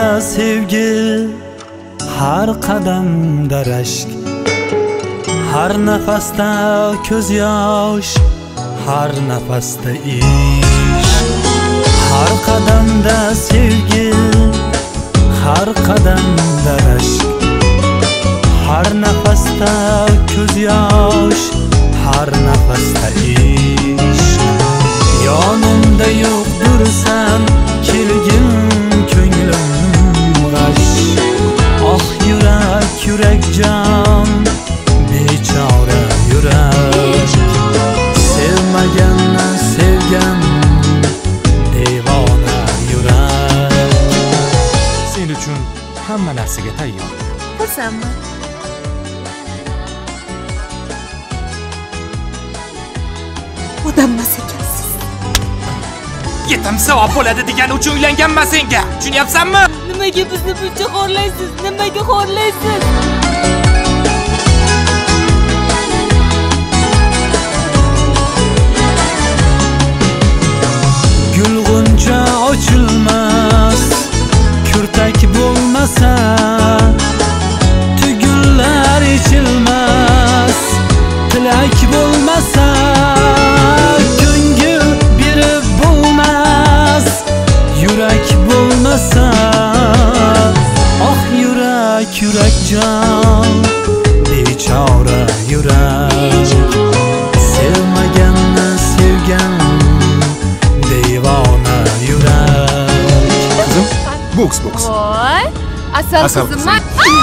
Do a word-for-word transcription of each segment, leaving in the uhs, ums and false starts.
sevgi, har qadamda rashk, har nafasda ko'z yosh, har nafasda ish. Har qadamda sevgi, har qadamda rashk, har nafasda ko'z yosh, har nafasda ish. Yonimda yo'q dursan, kelgin ko'nglim g'ash. Oh yurak, yurak jon, bechora yurak. Sevmaganni sevgan devona yurak. Sen uchun hamma narsaga tayyor. Xursandman. Odammas ekansiz. Yetim savob bo'ladi degan uchun uylanganman senga. Tushunyapsanmi? Nimaga bizni buncha xo'rlaysiz? Nimaga xo'rlaysiz? Gulg'uncha ochilmas, kurtak bo'lmasa, tugullar ichilmas, tilak bo'lmasa, ko'ngil berib bo'lmas, yurak bo'lmasa. Oh yurak, yurak jon, bechora yurak. Sevmaganni sevgan devona yurak. Qizim, boks boks. Voy, asal qizimman.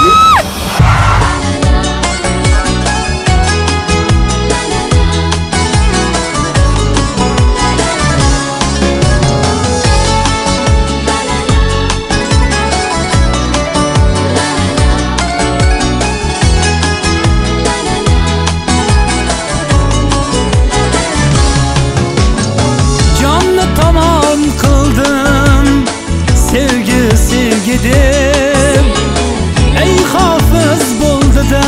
Sevgi sevgi deb, ey hofiz bo'ldi-da,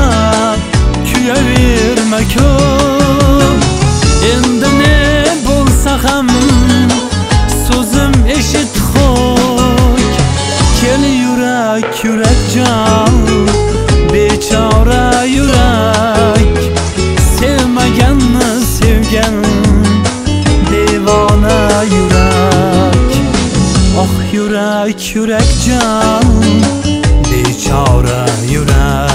kuyaverma ko'p. Endi ne bo'lsa ham so'zim eshit xo'k. Kel yurak, yurak jon, bechora yurak. Sevmaganni sevgan devona yurak. Oh yurak, yurak jon, bechora yurak.